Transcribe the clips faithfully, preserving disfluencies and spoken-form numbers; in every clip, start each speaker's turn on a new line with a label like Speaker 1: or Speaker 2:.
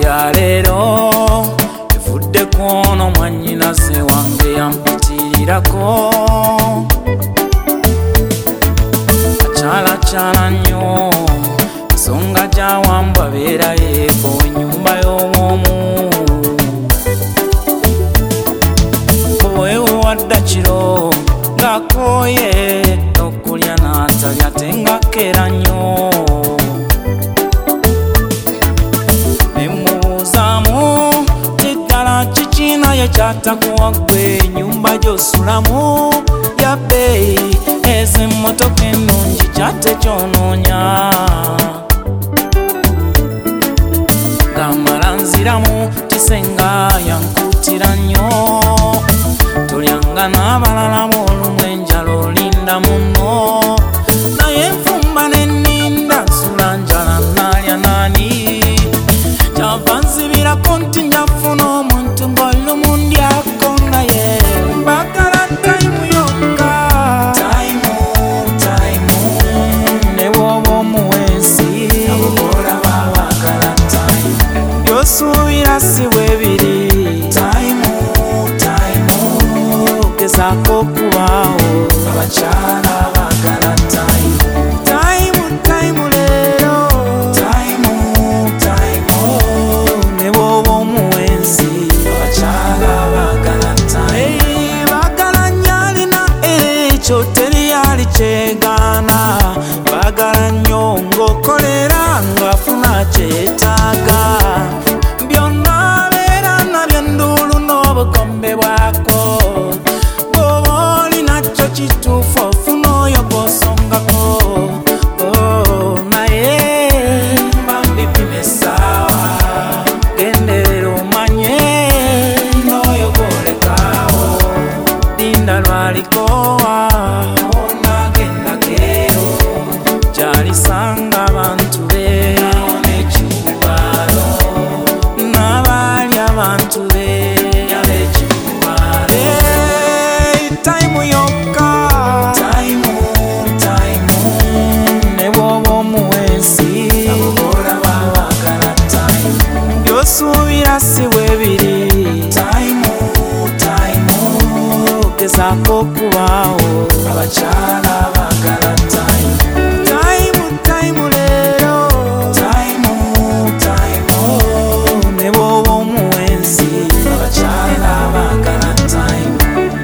Speaker 1: ya leero evudde kwono mwannyinaze wange yampitirirako akyalakyala nnyo ensonga gyawambwa beera yeeko ennyumba y'omwomu owewe wadda kiro ng'akooye okulya n'atalya tengakeera nnyo nemubuuzaamu tiddala kiki naye kyatakuwa ggwe ennyumba gy'osulamu ya bbeeyi ez'emmotoka ennungi kyate kyonoonya ngamala nziramu kisenga yankuutira nnyo tolyanga n'abalala b'olumu enjala olinda munno naye enfumba nenninda nsula njala naalya naani kyava nzibirako nti njafuna omuntu ng'olumu ndyako naye mbagala tayimu yokka tayimu tayimu ne bw'oba omuwensi olaba baagala tayimu by'osuubira si bwe biri tayimu tayimu gezaako okubaawo abakyala baagala tayimu tayimu tayimu leero tayimu tayimu ne bw'oba omuwensi abakyala baagala tayimu baagala nnyo alina ekyo teri ali kyegaana baagala nnyo ng'okolera ng'afuna kyetaaga byonna beera nabyo enduulu n'obugombe bwako bw'oba olinakyo kituufu ofuna oyo gw'osongako naye bambipima essaawa genderera omanye n'oyo gw'olekaawo linda lwalikoowa onaagendakeero kyalisanga abantu be n'ekiwubaalo n'abaali abantu be y'abekiwubaalo tayimu yokka tayimu tayimu ne bw'oba omuwensi olaba baagala tayimu by'osuubira si bwe biri tayimu tayimu gezaako okubaawo abakyala baagala tayimu tayimu tayimu leero tayimu tayimu ne bw'oba omuwensi abakyala baagala tayimu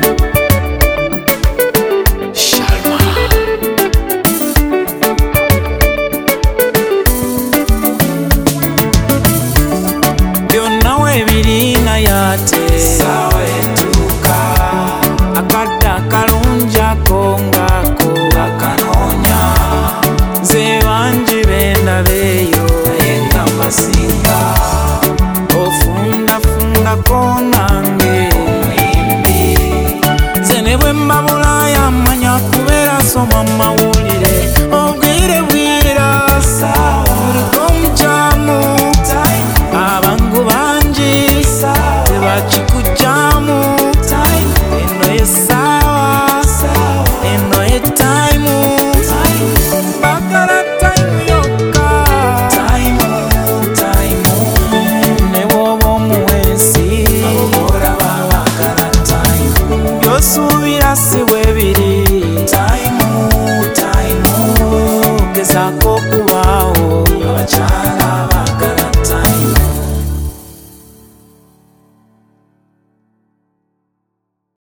Speaker 1: byonna weebiri naye ate saawa etuuka akadde akalungi ako ngaako akanoonya nze bangi bendaba eyo naye nga mbasinga ofundafundako nange omuyimbi nze ne bwe mbabulaya manya kubeera soma mawulire obwire bwira buliko omukyamu abangu bangi tebakikugyamu eno yessaawa eno yetayimu bagala tayimu yokka tayimu tayimu ne bw'oba omuwensi olaba baagala tayimu by'osuubira si bwe biri